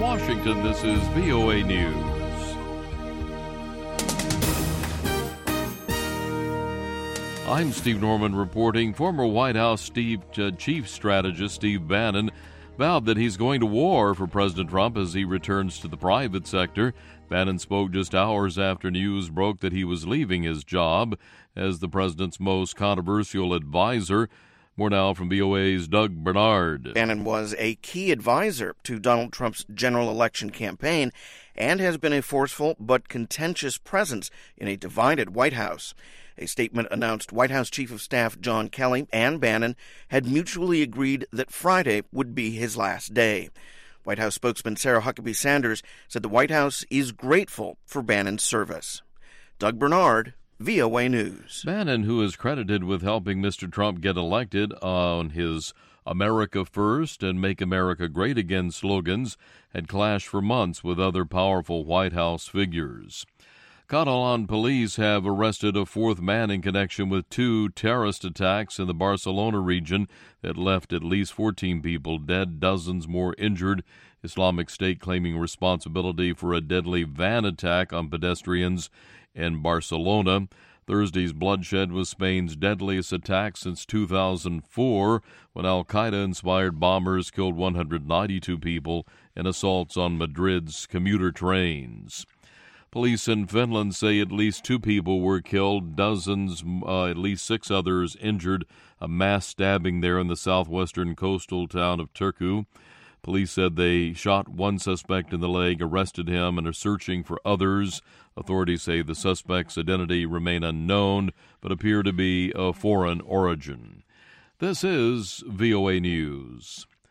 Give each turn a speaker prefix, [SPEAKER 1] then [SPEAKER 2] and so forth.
[SPEAKER 1] Washington, this is VOA News. I'm Steve Norman reporting. Former White House Chief Strategist Steve Bannon vowed that he's going to war for President Trump as he returns to the private sector. Bannon spoke just hours after news broke that he was leaving his job as the president's most controversial advisor. More now from VOA's Doug Bernard.
[SPEAKER 2] Bannon was a key advisor to Donald Trump's general election campaign and has been a forceful but contentious presence in a divided White House. A statement announced White House Chief of Staff John Kelly and Bannon had mutually agreed that Friday would be his last day. White House spokesman Sarah Huckabee Sanders said the White House is grateful for Bannon's service. Doug Bernard, VOA News.
[SPEAKER 1] Bannon, who is credited with helping Mr. Trump get elected on his America First and Make America Great Again slogans, had clashed for months with other powerful White House figures. Catalan police have arrested a fourth man in connection with two terrorist attacks in the Barcelona region that left at least 14 people dead, dozens more injured. Islamic State claiming responsibility for a deadly van attack on pedestrians in Barcelona. Thursday's bloodshed was Spain's deadliest attack since 2004, when al-Qaeda-inspired bombers killed 192 people in assaults on Madrid's commuter trains. Police in Finland say at least 2 people were killed, at least 6 others injured. A mass stabbing there in the southwestern coastal town of Turku. Police said they shot one suspect in the leg, arrested him, and are searching for others. Authorities say the suspect's identity remain unknown, but appear to be of foreign origin. This is VOA News.